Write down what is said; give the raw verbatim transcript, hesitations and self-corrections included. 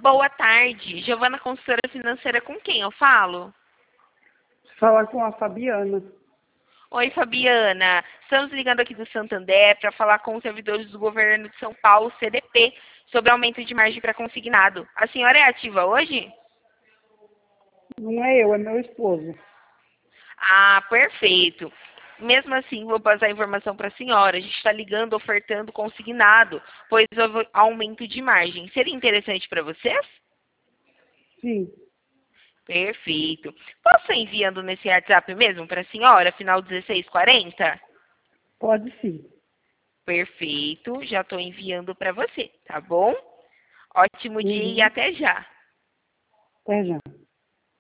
boa tarde. Giovana, consultora financeira, com quem eu falo? Falar com a Fabiana. Oi, Fabiana. Estamos ligando aqui do Santander para falar com os servidores do governo de São Paulo, C D P, sobre aumento de margem para consignado. A senhora é ativa hoje? Não é eu, é meu esposo. Ah, perfeito. Mesmo assim, vou passar a informação para a senhora. A gente está ligando, ofertando consignado, pois houve aumento de margem. Seria interessante para vocês? Sim, Perfeito. Posso estar enviando nesse WhatsApp mesmo para a senhora, final dezesseis quarenta? pode sim. Perfeito. Já estou enviando para você, tá bom? Ótimo dia e Uhum. até já. Até já.